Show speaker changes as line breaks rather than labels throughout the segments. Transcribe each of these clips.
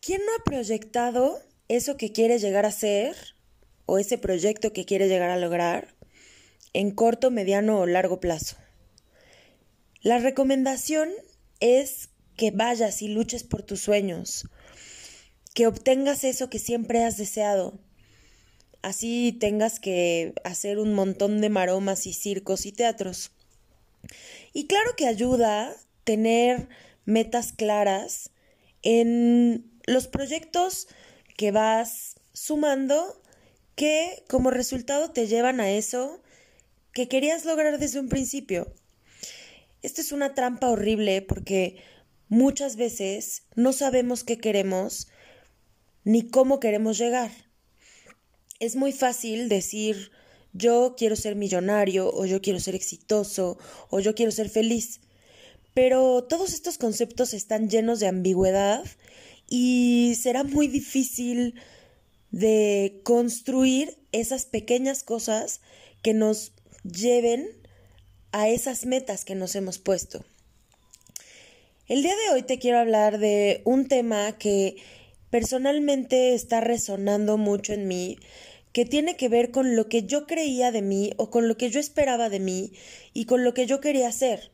¿Quién no ha proyectado eso que quiere llegar a ser o ese proyecto que quiere llegar a lograr en corto, mediano o largo plazo? La recomendación es que vayas y luches por tus sueños, que obtengas eso que siempre has deseado. Así tengas que hacer un montón de maromas y circos y teatros. Y claro que ayuda tener metas claras en los proyectos que vas sumando que como resultado te llevan a eso que querías lograr desde un principio. Esto es una trampa horrible porque muchas veces no sabemos qué queremos ni cómo queremos llegar. Es muy fácil decir yo quiero ser millonario o yo quiero ser exitoso o yo quiero ser feliz. Pero todos estos conceptos están llenos de ambigüedad y será muy difícil de construir esas pequeñas cosas que nos lleven a esas metas que nos hemos puesto. El día de hoy te quiero hablar de un tema que personalmente está resonando mucho en mí, que tiene que ver con lo que yo creía de mí o con lo que yo esperaba de mí y con lo que yo quería ser.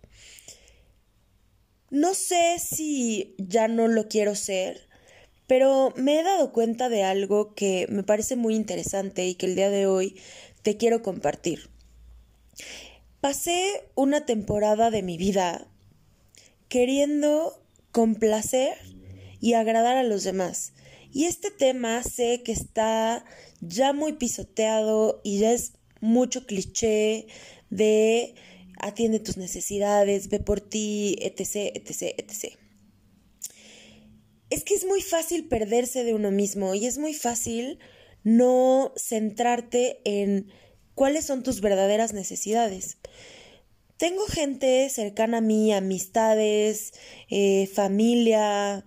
No sé si ya no lo quiero ser, pero me he dado cuenta de algo que me parece muy interesante y que el día de hoy te quiero compartir. Pasé una temporada de mi vida queriendo complacer y agradar a los demás. Y este tema sé que está ya muy pisoteado y ya es mucho cliché de atiende tus necesidades, ve por ti, etc, etc, etc. Es que es muy fácil perderse de uno mismo y es muy fácil no centrarte en cuáles son tus verdaderas necesidades. Tengo gente cercana a mí, amistades, familia,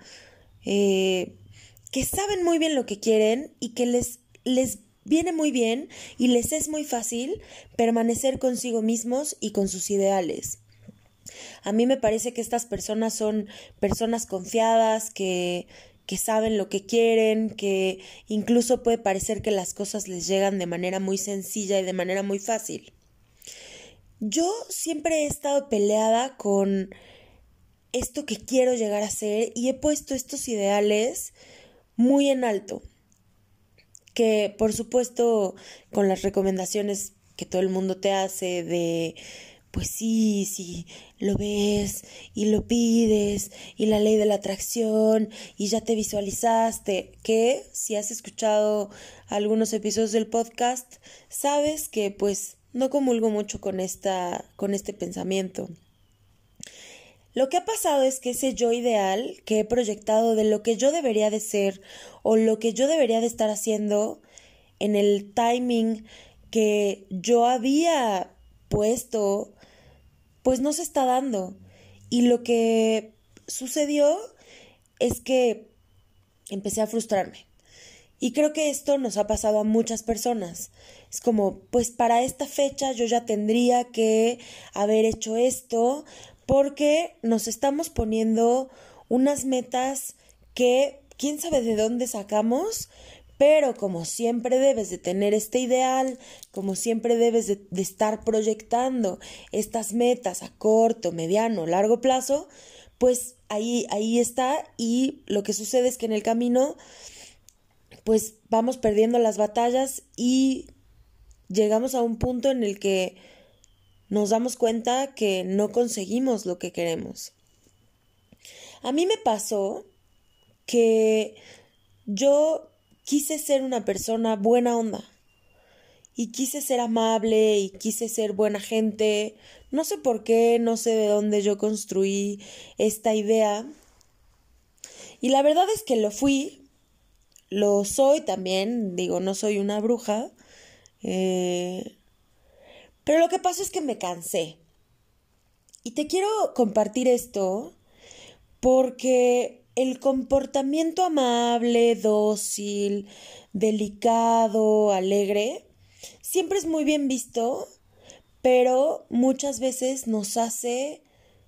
que saben muy bien lo que quieren y que les viene muy bien y les es muy fácil permanecer consigo mismos y con sus ideales. A mí me parece que estas personas son personas confiadas, que saben lo que quieren, que incluso puede parecer que las cosas les llegan de manera muy sencilla y de manera muy fácil. Yo siempre he estado peleada con esto que quiero llegar a ser y he puesto estos ideales muy en alto, que por supuesto con las recomendaciones que todo el mundo te hace de pues sí, lo ves y lo pides y la ley de la atracción y ya te visualizaste, que si has escuchado algunos episodios del podcast, sabes que pues no comulgo mucho con este pensamiento. Lo que ha pasado es que ese yo ideal que he proyectado de lo que yo debería de ser o lo que yo debería de estar haciendo en el timing que yo había puesto, pues no se está dando. Y lo que sucedió es que empecé a frustrarme. Y creo que esto nos ha pasado a muchas personas. Es como, pues para esta fecha yo ya tendría que haber hecho esto, porque nos estamos poniendo unas metas que quién sabe de dónde sacamos, pero como siempre debes de tener este ideal, como siempre debes de estar proyectando estas metas a corto, mediano, largo plazo, pues ahí está, y lo que sucede es que en el camino pues vamos perdiendo las batallas y llegamos a un punto en el que nos damos cuenta que no conseguimos lo que queremos. A mí me pasó que yo quise ser una persona buena onda y quise ser amable y quise ser buena gente. No sé por qué, no sé de dónde yo construí esta idea. Y la verdad es que lo fui. Lo soy también, digo, no soy una bruja, pero lo que pasa es que me cansé. Y te quiero compartir esto porque el comportamiento amable, dócil, delicado, alegre, siempre es muy bien visto, pero muchas veces nos hace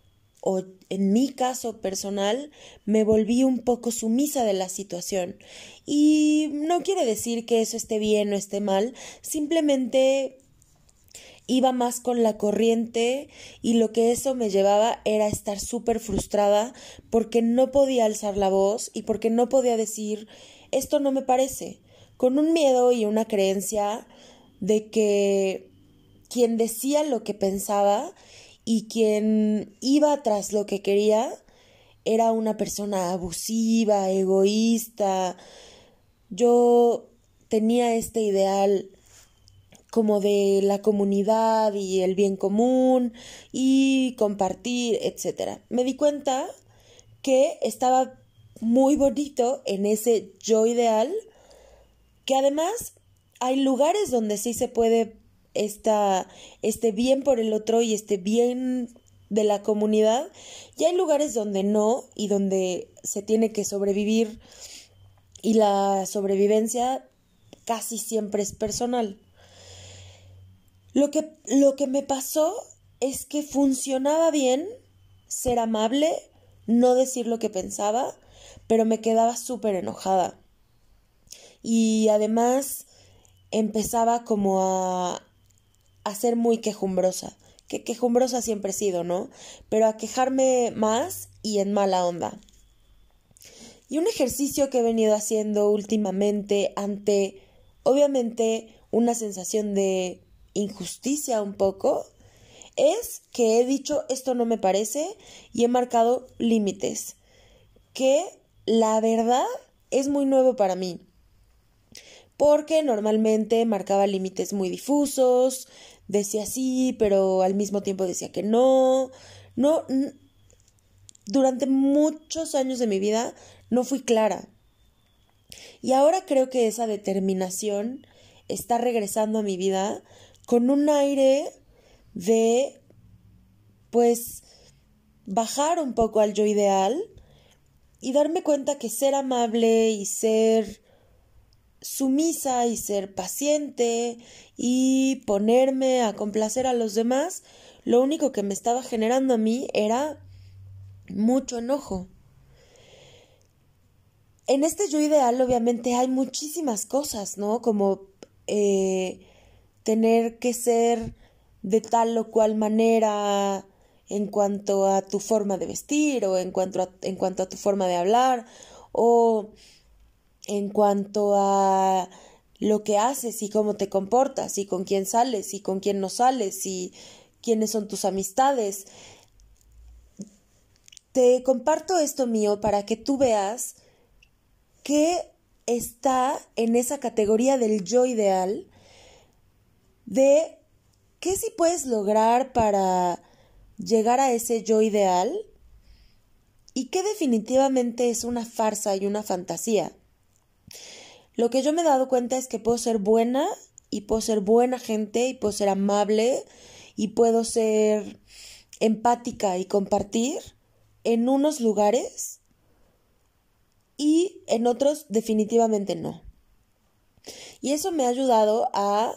o en mi caso personal, me volví un poco sumisa de la situación. Y no quiere decir que eso esté bien o esté mal, simplemente iba más con la corriente y lo que eso me llevaba era estar súper frustrada porque no podía alzar la voz y porque no podía decir esto no me parece, con un miedo y una creencia de que quien decía lo que pensaba y quien iba tras lo que quería era una persona abusiva, egoísta. Yo tenía este ideal como de la comunidad y el bien común y compartir, etcétera. Me di cuenta que estaba muy bonito en ese yo ideal, que además hay lugares donde sí se puede este bien por el otro y este bien de la comunidad, y hay lugares donde no y donde se tiene que sobrevivir y la sobrevivencia casi siempre es personal. Lo que me pasó es que funcionaba bien ser amable, no decir lo que pensaba, pero me quedaba súper enojada. Y además empezaba como a ser muy quejumbrosa. Que quejumbrosa siempre he sido, ¿no? Pero a quejarme más y en mala onda. Y un ejercicio que he venido haciendo últimamente ante, obviamente, una sensación de injusticia un poco, es que he dicho esto no me parece y he marcado límites, que la verdad es muy nuevo para mí, porque normalmente marcaba límites muy difusos, decía sí, pero al mismo tiempo decía que no, durante muchos años de mi vida no fui clara. Y ahora creo que esa determinación está regresando a mi vida con un aire de, pues, bajar un poco al yo ideal y darme cuenta que ser amable y ser sumisa y ser paciente y ponerme a complacer a los demás, lo único que me estaba generando a mí era mucho enojo. En este yo ideal obviamente hay muchísimas cosas, ¿no? Como tener que ser de tal o cual manera en cuanto a tu forma de vestir o en cuanto a tu forma de hablar o en cuanto a lo que haces y cómo te comportas y con quién sales y con quién no sales y quiénes son tus amistades. Te comparto esto mío para que tú veas que está en esa categoría del yo ideal, de qué sí puedes lograr para llegar a ese yo ideal y que definitivamente es una farsa y una fantasía. Lo que yo me he dado cuenta es que puedo ser buena y puedo ser buena gente y puedo ser amable y puedo ser empática y compartir en unos lugares y en otros definitivamente no. Y eso me ha ayudado a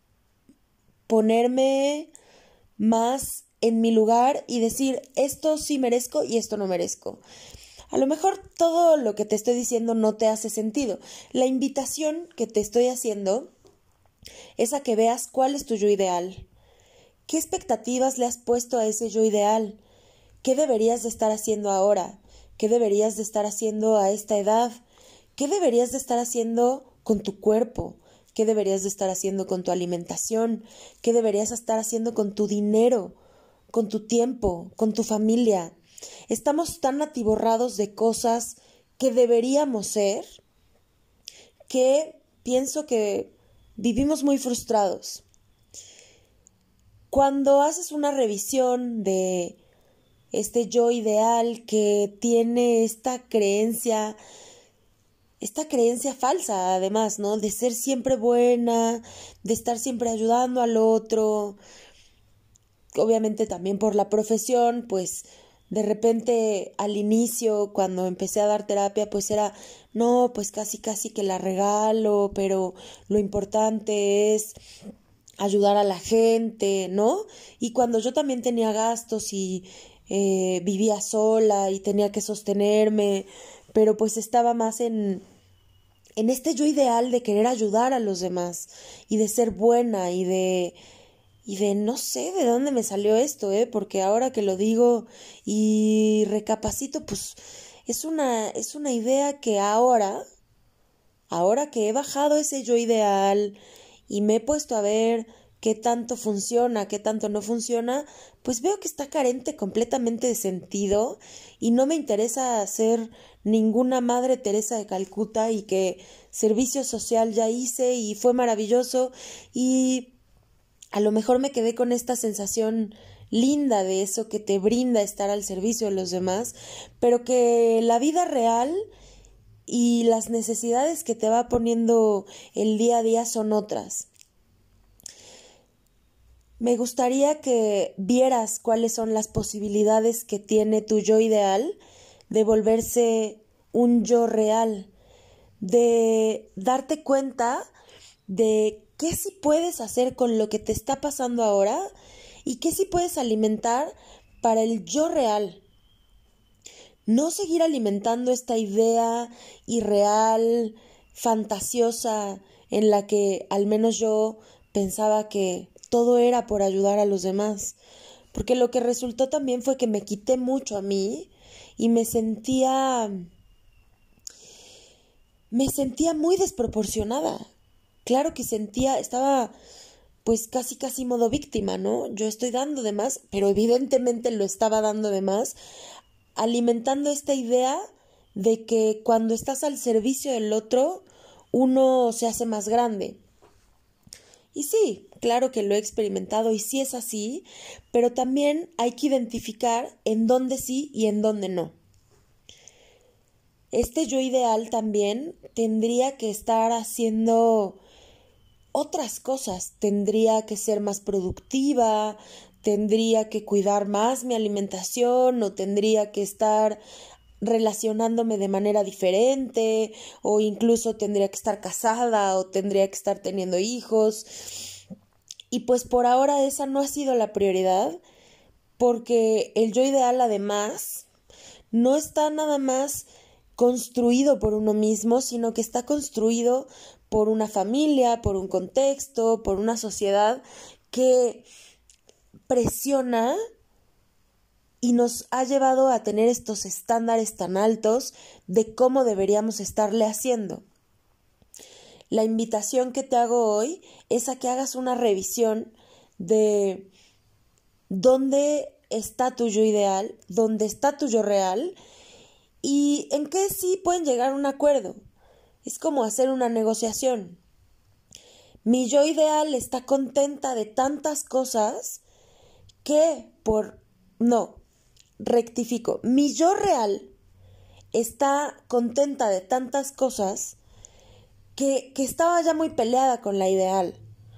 ponerme más en mi lugar y decir esto sí merezco y esto no merezco. A lo mejor todo lo que te estoy diciendo no te hace sentido. La invitación que te estoy haciendo es a que veas cuál es tu yo ideal. ¿Qué expectativas le has puesto a ese yo ideal? ¿Qué deberías de estar haciendo ahora? ¿Qué deberías de estar haciendo a esta edad? ¿Qué deberías de estar haciendo con tu cuerpo? ¿Qué deberías de estar haciendo con tu alimentación? ¿Qué deberías estar haciendo con tu dinero? ¿Con tu tiempo? ¿Con tu familia? Estamos tan atiborrados de cosas que deberíamos ser que pienso que vivimos muy frustrados. Cuando haces una revisión de este yo ideal que tiene esta creencia falsa, además, ¿no? De ser siempre buena, de estar siempre ayudando al otro. Obviamente también por la profesión, pues de repente al inicio, cuando empecé a dar terapia, pues era, no, pues casi que la regalo, pero lo importante es ayudar a la gente, ¿no? Y cuando yo también tenía gastos y vivía sola y tenía que sostenerme, pero pues estaba más en este yo ideal de querer ayudar a los demás y de ser buena y de no sé de dónde me salió esto, porque ahora que lo digo y recapacito, pues es una idea que ahora que he bajado ese yo ideal y me he puesto a ver qué tanto funciona, qué tanto no funciona, pues veo que está carente completamente de sentido y no me interesa ser ninguna Madre Teresa de Calcuta y que servicio social ya hice y fue maravilloso y a lo mejor me quedé con esta sensación linda de eso que te brinda estar al servicio de los demás, pero que la vida real y las necesidades que te va poniendo el día a día son otras. Me gustaría que vieras cuáles son las posibilidades que tiene tu yo ideal de volverse un yo real, de darte cuenta de qué sí puedes hacer con lo que te está pasando ahora y qué sí puedes alimentar para el yo real. No seguir alimentando esta idea irreal, fantasiosa, en la que al menos yo pensaba que todo era por ayudar a los demás. Porque lo que resultó también fue que me quité mucho a mí y me sentía muy desproporcionada. Claro que estaba pues casi modo víctima, ¿no? Yo estoy dando de más, pero evidentemente lo estaba dando de más, alimentando esta idea de que cuando estás al servicio del otro, uno se hace más grande. Y sí, claro que lo he experimentado y sí es así, pero también hay que identificar en dónde sí y en dónde no. Este yo ideal también tendría que estar haciendo otras cosas, tendría que ser más productiva, tendría que cuidar más mi alimentación o tendría que estar relacionándome de manera diferente o incluso tendría que estar casada o tendría que estar teniendo hijos. Y pues por ahora esa no ha sido la prioridad porque el yo ideal además no está nada más construido por uno mismo, sino que está construido por una familia, por un contexto, por una sociedad que presiona y nos ha llevado a tener estos estándares tan altos de cómo deberíamos estarle haciendo. La invitación que te hago hoy es a que hagas una revisión de dónde está tu yo ideal, dónde está tu yo real y en qué sí pueden llegar a un acuerdo. Es como hacer una negociación. Mi yo ideal está contenta de tantas cosas que rectifico. Mi yo real está contenta de tantas cosas que estaba ya muy peleada con la ideal.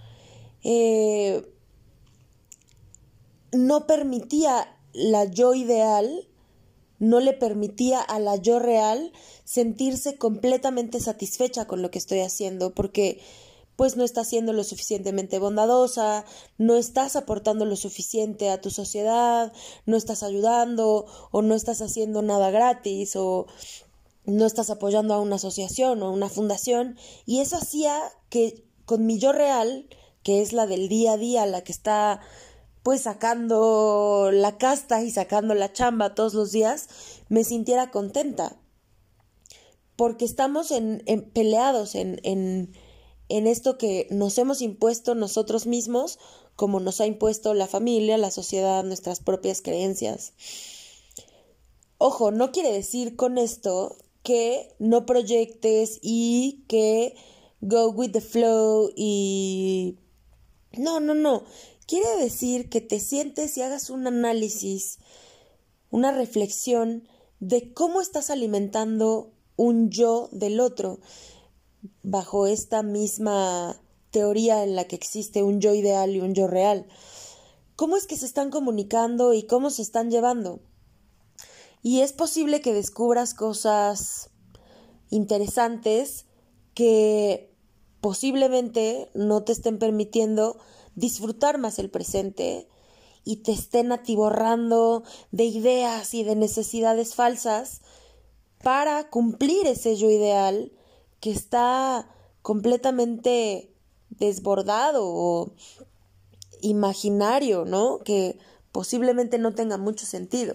No permitía la yo ideal, no le permitía a la yo real sentirse completamente satisfecha con lo que estoy haciendo, porque pues no estás siendo lo suficientemente bondadosa, no estás aportando lo suficiente a tu sociedad, no estás ayudando o no estás haciendo nada gratis o no estás apoyando a una asociación o a una fundación, y eso hacía que con mi yo real, que es la del día a día, la que está pues sacando la casta y sacando la chamba todos los días, me sintiera contenta. Porque estamos peleados en esto que nos hemos impuesto nosotros mismos, como nos ha impuesto la familia, la sociedad, nuestras propias creencias. Ojo, no quiere decir con esto que no proyectes y que go with the flow y... No. Quiere decir que te sientes y hagas un análisis, una reflexión de cómo estás alimentando un yo del otro, bajo esta misma teoría en la que existe un yo ideal y un yo real. ¿Cómo es que se están comunicando y cómo se están llevando? Y es posible que descubras cosas interesantes que posiblemente no te estén permitiendo disfrutar más el presente y te estén atiborrando de ideas y de necesidades falsas para cumplir ese yo ideal que está completamente desbordado o imaginario, ¿no? Que posiblemente no tenga mucho sentido.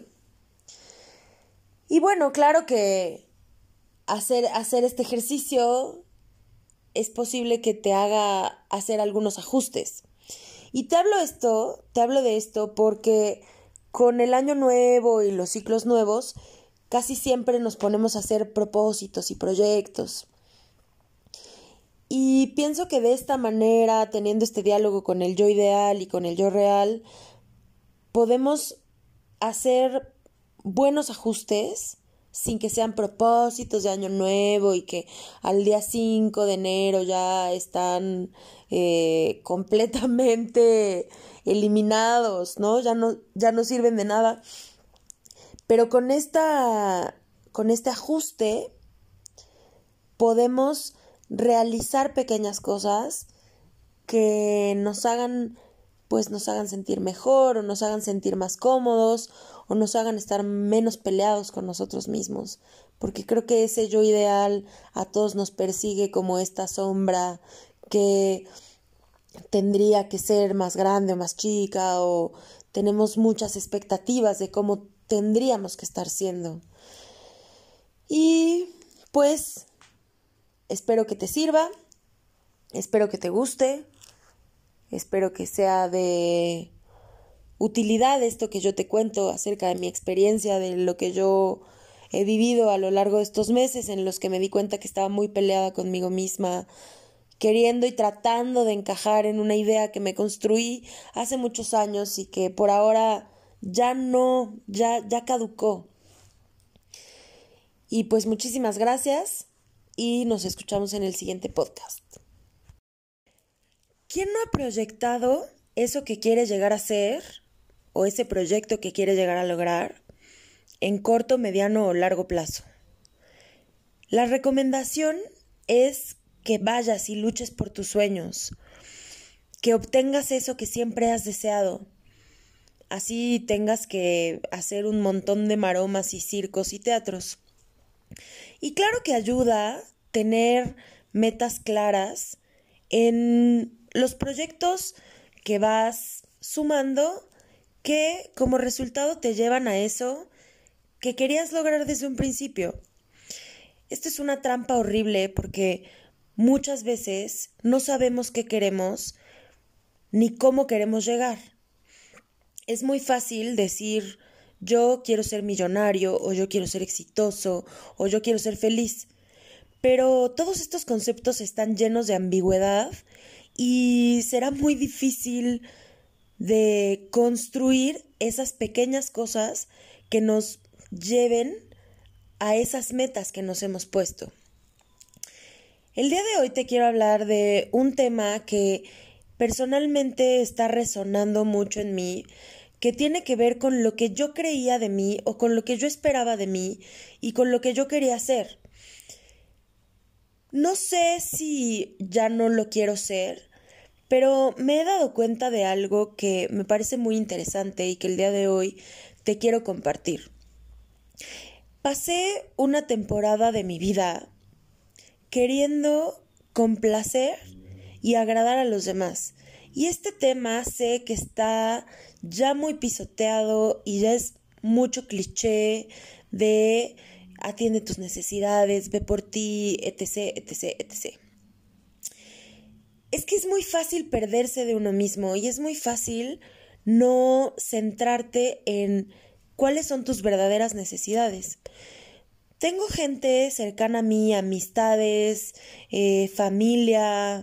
Y bueno, claro que hacer este ejercicio es posible que te haga hacer algunos ajustes. Y te hablo de esto porque con el año nuevo y los ciclos nuevos, casi siempre nos ponemos a hacer propósitos y proyectos. Y pienso que de esta manera, teniendo este diálogo con el yo ideal y con el yo real, podemos hacer buenos ajustes sin que sean propósitos de año nuevo y que al día 5 de enero ya están completamente eliminados, ¿no? Ya no sirven de nada. Pero con este ajuste podemos realizar pequeñas cosas que nos hagan sentir mejor o nos hagan sentir más cómodos o nos hagan estar menos peleados con nosotros mismos, porque creo que ese yo ideal a todos nos persigue como esta sombra que tendría que ser más grande o más chica, o tenemos muchas expectativas de cómo tendríamos que estar siendo. Y pues espero que te sirva, espero que te guste. Espero que sea de utilidad esto que yo te cuento acerca de mi experiencia, de lo que yo he vivido a lo largo de estos meses en los que me di cuenta que estaba muy peleada conmigo misma, queriendo y tratando de encajar en una idea que me construí hace muchos años y que por ahora ya caducó. Y pues muchísimas gracias y nos escuchamos en el siguiente podcast. ¿Quién no ha proyectado eso que quiere llegar a ser o ese proyecto que quiere llegar a lograr en corto, mediano o largo plazo? La recomendación es que vayas y luches por tus sueños, que obtengas eso que siempre has deseado. Así tengas que hacer un montón de maromas y circos y teatros. Y claro que ayuda tener metas claras en los proyectos que vas sumando que como resultado te llevan a eso que querías lograr desde un principio. Esto es una trampa horrible porque muchas veces no sabemos qué queremos ni cómo queremos llegar. Es muy fácil decir yo quiero ser millonario o yo quiero ser exitoso o yo quiero ser feliz, pero todos estos conceptos están llenos de ambigüedad y será muy difícil de construir esas pequeñas cosas que nos lleven a esas metas que nos hemos puesto. El día de hoy te quiero hablar de un tema que personalmente está resonando mucho en mí, que tiene que ver con lo que yo creía de mí o con lo que yo esperaba de mí y con lo que yo quería hacer. No sé si ya no lo quiero ser, pero me he dado cuenta de algo que me parece muy interesante y que el día de hoy te quiero compartir. Pasé una temporada de mi vida queriendo complacer y agradar a los demás. Y este tema sé que está ya muy pisoteado y ya es mucho cliché de atiende tus necesidades, ve por ti, etc, etc, etc. Es que es muy fácil perderse de uno mismo y es muy fácil no centrarte en cuáles son tus verdaderas necesidades. Tengo gente cercana a mí, amistades, familia,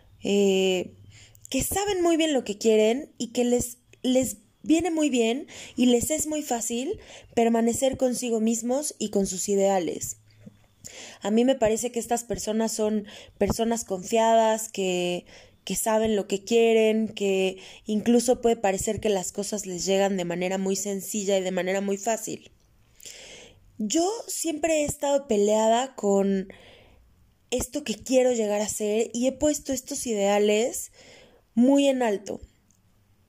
que saben muy bien lo que quieren y que les viene muy bien y les es muy fácil permanecer consigo mismos y con sus ideales. A mí me parece que estas personas son personas confiadas, que saben lo que quieren, que incluso puede parecer que las cosas les llegan de manera muy sencilla y de manera muy fácil. Yo siempre he estado peleada con esto que quiero llegar a ser y he puesto estos ideales muy en alto.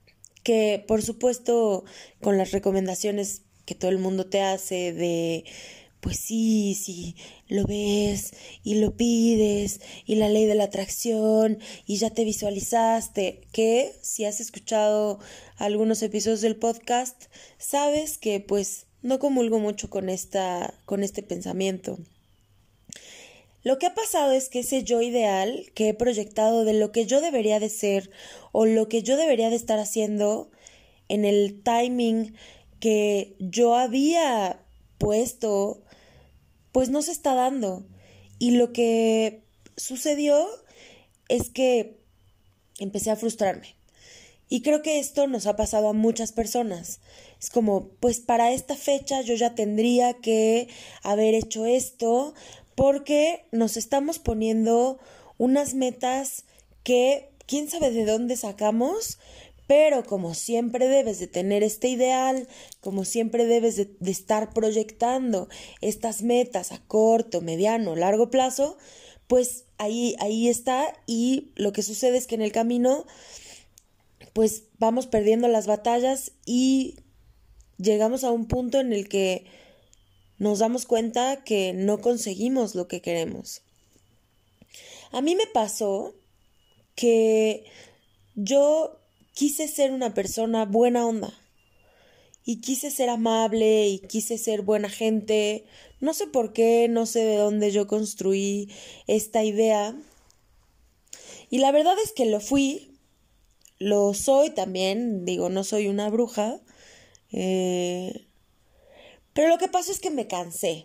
que por supuesto con las recomendaciones que todo el mundo te hace de pues sí, lo ves y lo pides y la ley de la atracción y ya te visualizaste, que si has escuchado algunos episodios del podcast, sabes que pues no comulgo mucho con este pensamiento. Lo que ha pasado es que ese yo ideal que he proyectado de lo que yo debería de ser o lo que yo debería de estar haciendo en el timing que yo había puesto, pues no se está dando. Y lo que sucedió es que empecé a frustrarme. Y creo que esto nos ha pasado a muchas personas. Es como, pues para esta fecha yo ya tendría que haber hecho esto, porque nos estamos poniendo unas metas que quién sabe de dónde sacamos, pero como siempre debes de tener este ideal, como siempre debes de estar proyectando estas metas a corto, mediano, largo plazo, pues ahí está, y lo que sucede es que en el camino pues vamos perdiendo las batallas y llegamos a un punto en el que nos damos cuenta que no conseguimos lo que queremos. A mí me pasó que yo quise ser una persona buena onda y quise ser amable y quise ser buena gente. No sé por qué, no sé de dónde yo construí esta idea. Y la verdad es que lo fui, lo soy también, digo, no soy una bruja. Pero lo que pasó es que me cansé.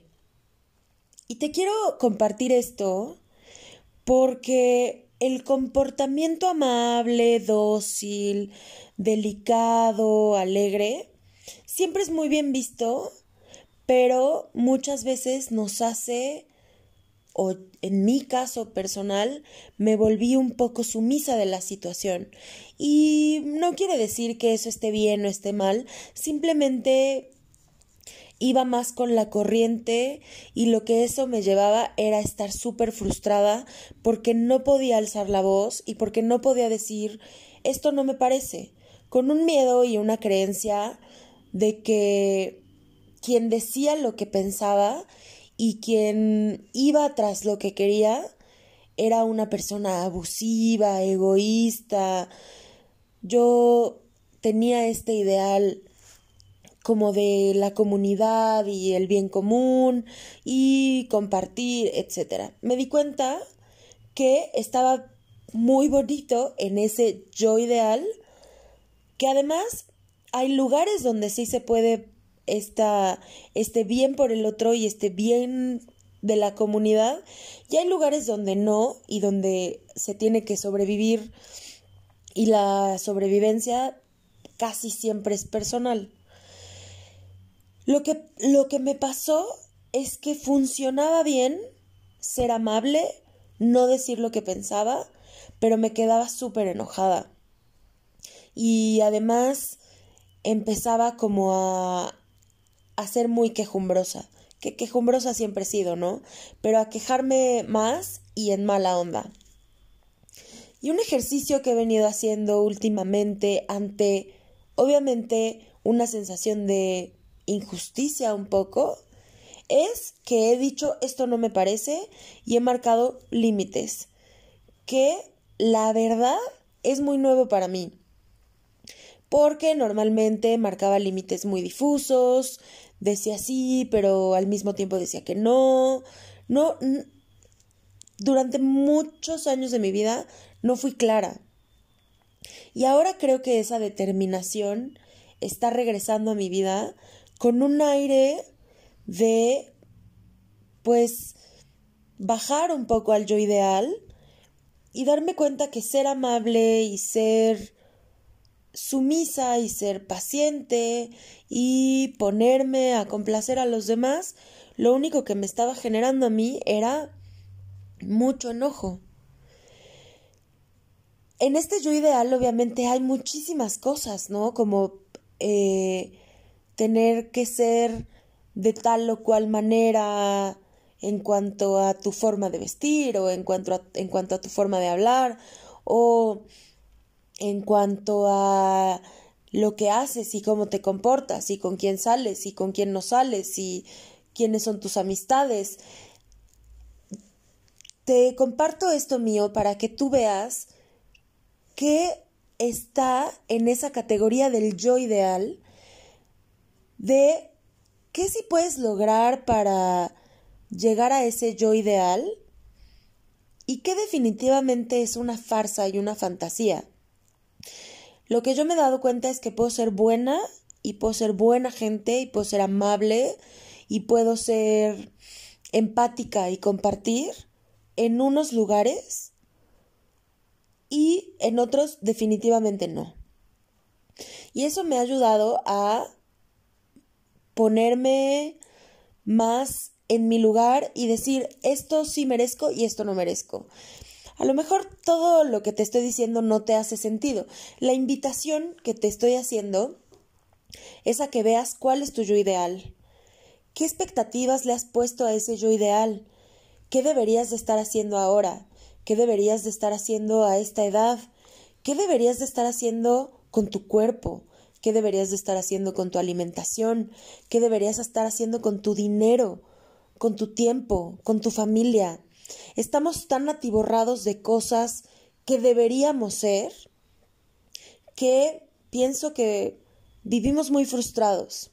Y te quiero compartir esto porque el comportamiento amable, dócil, delicado, alegre, siempre es muy bien visto, pero muchas veces nos hace, o en mi caso personal, me volví un poco sumisa de la situación. Y no quiere decir que eso esté bien o esté mal, simplemente iba más con la corriente, y lo que eso me llevaba era estar súper frustrada porque no podía alzar la voz y porque no podía decir esto no me parece, con un miedo y una creencia de que quien decía lo que pensaba y quien iba tras lo que quería era una persona abusiva, egoísta. Yo tenía este ideal como de la comunidad y el bien común y compartir, etcétera. Me di cuenta que estaba muy bonito en ese yo ideal, que además hay lugares donde sí se puede este bien por el otro y este bien de la comunidad, y hay lugares donde no, y donde se tiene que sobrevivir, y la sobrevivencia casi siempre es personal. Lo que me pasó es que funcionaba bien ser amable, no decir lo que pensaba, pero me quedaba súper enojada. Y además empezaba como a ser muy quejumbrosa, que quejumbrosa siempre he sido, ¿no? Pero a quejarme más y en mala onda. Y un ejercicio que he venido haciendo últimamente ante, obviamente, una sensación de injusticia un poco, es que he dicho esto no me parece y he marcado límites, que la verdad es muy nuevo para mí, porque normalmente marcaba límites muy difusos, decía sí, pero al mismo tiempo decía que no, durante muchos años de mi vida no fui clara. Y ahora creo que esa determinación está regresando a mi vida con un aire de, pues, bajar un poco al yo ideal y darme cuenta que ser amable y ser sumisa y ser paciente y ponerme a complacer a los demás, lo único que me estaba generando a mí era mucho enojo. En este yo ideal obviamente hay muchísimas cosas, ¿no? Como tener que ser de tal o cual manera en cuanto a tu forma de vestir, o en cuanto a tu forma de hablar, o en cuanto a lo que haces y cómo te comportas y con quién sales y con quién no sales y quiénes son tus amistades. Te comparto esto mío para que tú veas qué está en esa categoría del yo ideal, de qué sí puedes lograr para llegar a ese yo ideal y qué definitivamente es una farsa y una fantasía. Lo que yo me he dado cuenta es que puedo ser buena y puedo ser buena gente y puedo ser amable y puedo ser empática y compartir en unos lugares y en otros definitivamente no. Y eso me ha ayudado a ponerme más en mi lugar y decir, esto sí merezco y esto no merezco. A lo mejor todo lo que te estoy diciendo no te hace sentido. La invitación que te estoy haciendo es a que veas cuál es tu yo ideal. ¿Qué expectativas le has puesto a ese yo ideal? ¿Qué deberías de estar haciendo ahora? ¿Qué deberías de estar haciendo a esta edad? ¿Qué deberías de estar haciendo con tu cuerpo? ¿Qué deberías de estar haciendo con tu alimentación? ¿Qué deberías estar haciendo con tu dinero? ¿Con tu tiempo? ¿Con tu familia? Estamos tan atiborrados de cosas que deberíamos ser que pienso que vivimos muy frustrados.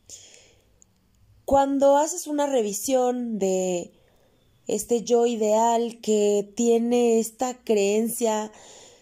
Cuando haces una revisión de este yo ideal que tiene esta creencia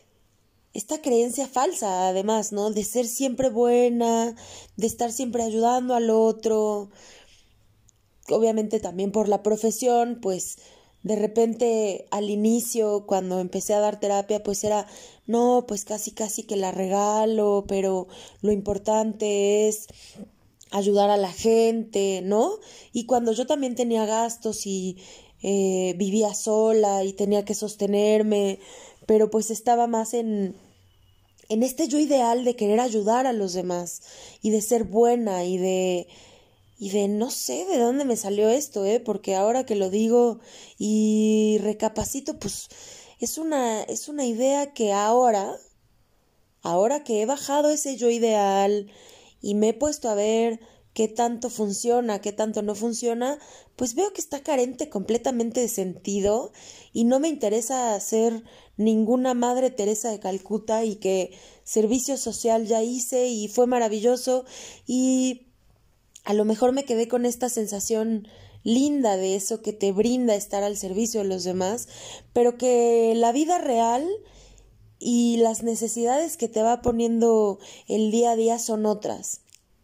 falsa, además, ¿no? De ser siempre buena, de estar siempre ayudando al otro. Obviamente también por la profesión, pues de repente al inicio, cuando empecé a dar terapia, pues era, no, pues casi que la regalo, pero lo importante es ayudar a la gente, ¿no? Y cuando yo también tenía gastos y vivía sola y tenía que sostenerme, pero pues estaba más en este yo ideal de querer ayudar a los demás y de ser buena y de no sé de dónde me salió esto, porque ahora que lo digo y recapacito, pues es una idea que ahora que he bajado ese yo ideal y me he puesto a ver qué tanto funciona, qué tanto no funciona, pues veo que está carente completamente de sentido y no me interesa ser ninguna Madre Teresa de Calcuta y que servicio social ya hice y fue maravilloso y a lo mejor me quedé con esta sensación linda de eso que te brinda estar al servicio de los demás, pero que la vida real y las necesidades que te va poniendo el día a día son otras.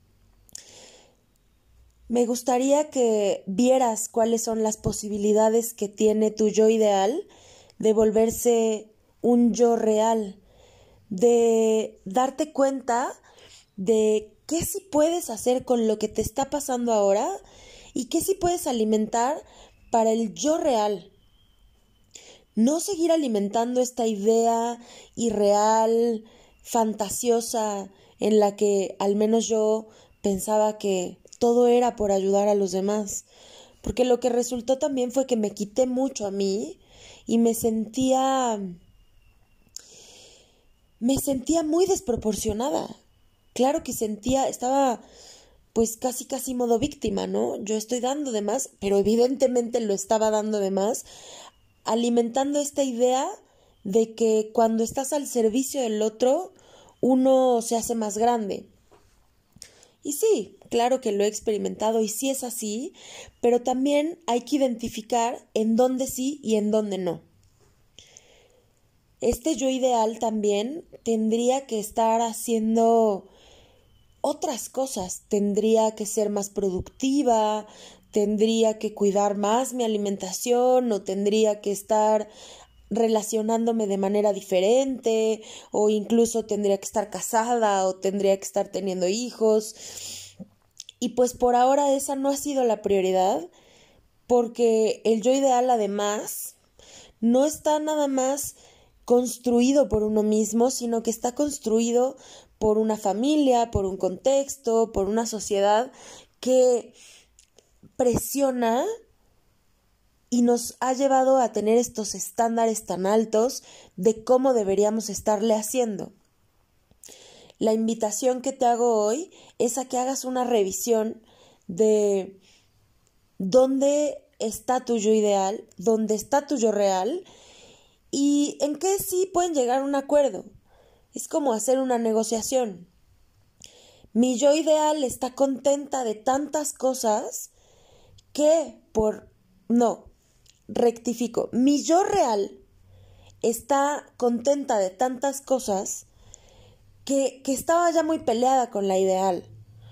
Me gustaría que vieras cuáles son las posibilidades que tiene tu yo ideal de volverse un yo real, de darte cuenta de qué sí puedes hacer con lo que te está pasando ahora y qué sí puedes alimentar para el yo real. No seguir alimentando esta idea irreal, fantasiosa, en la que al menos yo pensaba que todo era por ayudar a los demás. Porque lo que resultó también fue que me quité mucho a mí y me sentía muy desproporcionada. Claro que estaba pues casi modo víctima, ¿no? Yo estoy dando de más, pero evidentemente lo estaba dando de más, alimentando esta idea de que cuando estás al servicio del otro, uno se hace más grande. Y sí, claro que lo he experimentado y sí es así, pero también hay que identificar en dónde sí y en dónde no. Este yo ideal también tendría que estar haciendo otras cosas, tendría que ser más productiva, tendría que cuidar más mi alimentación o tendría que estar relacionándome de manera diferente o incluso tendría que estar casada o tendría que estar teniendo hijos. Y pues por ahora esa no ha sido la prioridad porque el yo ideal además no está nada más construido por uno mismo, sino que está construido por una familia, por un contexto, por una sociedad que presiona y nos ha llevado a tener estos estándares tan altos de cómo deberíamos estarle haciendo. la invitación que te hago hoy es a que hagas una revisión de dónde está tu yo ideal, dónde está tu yo real y en qué sí pueden llegar a un acuerdo. Es como hacer una negociación. Mi yo ideal está contenta de tantas cosas que rectifico. Mi yo real está contenta de tantas cosas que estaba ya muy peleada con la ideal.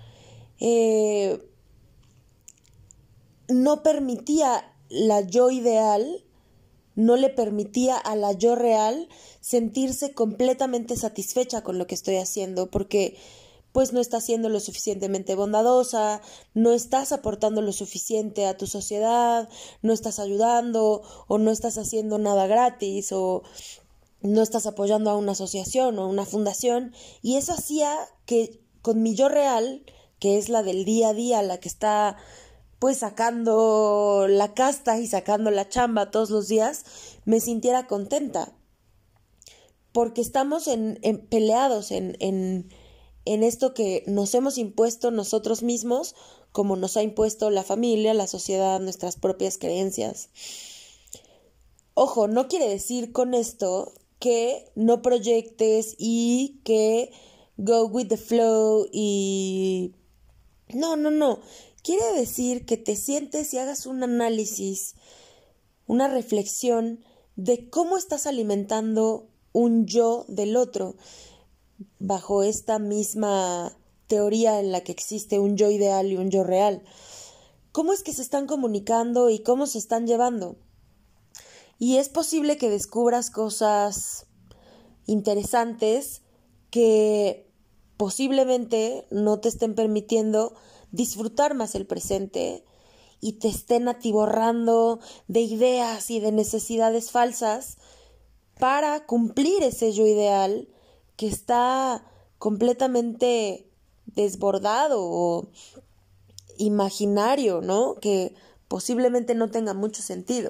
No permitía la yo ideal, no le permitía a la yo real sentirse completamente satisfecha con lo que estoy haciendo, porque pues no estás siendo lo suficientemente bondadosa, no estás aportando lo suficiente a tu sociedad, no estás ayudando o no estás haciendo nada gratis o no estás apoyando a una asociación o una fundación, y eso hacía que con mi yo real, que es la del día a día, la que está pues sacando la casta y sacando la chamba todos los días, me sintiera contenta, porque estamos peleados en esto que nos hemos impuesto nosotros mismos, como nos ha impuesto la familia, la sociedad, nuestras propias creencias. Ojo, no quiere decir con esto que no proyectes y que go with the flow y... No. Quiere decir que te sientes y hagas un análisis, una reflexión de cómo estás alimentando un yo del otro, bajo esta misma teoría en la que existe un yo ideal y un yo real. ¿Cómo es que se están comunicando y cómo se están llevando? Y es posible que descubras cosas interesantes que posiblemente no te estén permitiendo disfrutar más el presente y te estén atiborrando de ideas y de necesidades falsas para cumplir ese yo ideal que está completamente desbordado o imaginario, ¿no? Que posiblemente no tenga mucho sentido.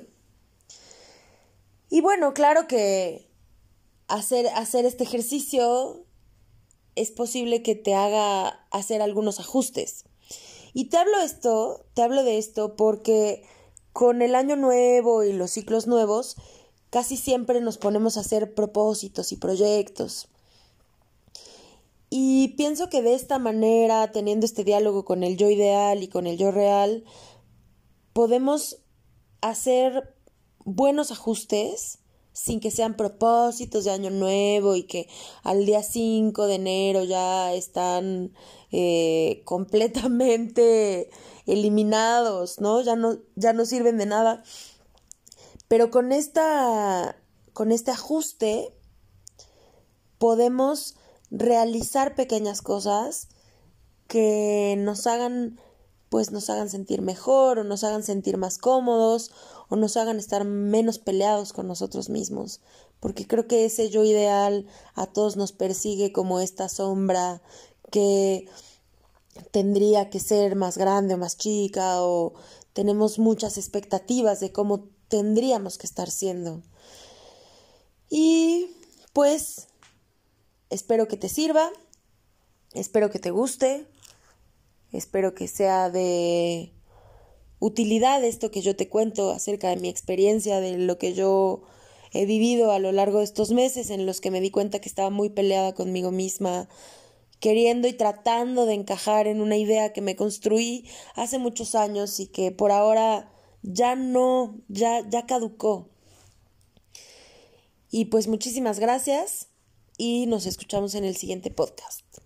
Y bueno, claro que hacer este ejercicio es posible que te haga hacer algunos ajustes. Y te hablo de esto porque con el año nuevo y los ciclos nuevos casi siempre nos ponemos a hacer propósitos y proyectos. Y pienso que de esta manera, teniendo este diálogo con el yo ideal y con el yo real, podemos hacer buenos ajustes sin que sean propósitos de año nuevo y que al día 5 de enero ya están completamente eliminados, ¿no? Ya no sirven de nada. Pero con este ajuste podemos realizar pequeñas cosas que nos hagan sentir mejor o nos hagan sentir más cómodos o nos hagan estar menos peleados con nosotros mismos, porque creo que ese yo ideal a todos nos persigue como esta sombra que tendría que ser más grande o más chica, o tenemos muchas expectativas de cómo tendríamos que estar siendo. Y pues espero que te sirva, espero que te guste, espero que sea de utilidad esto que yo te cuento acerca de mi experiencia, de lo que yo he vivido a lo largo de estos meses en los que me di cuenta que estaba muy peleada conmigo misma, queriendo y tratando de encajar en una idea que me construí hace muchos años y que por ahora ya caducó. Y pues muchísimas gracias y nos escuchamos en el siguiente podcast.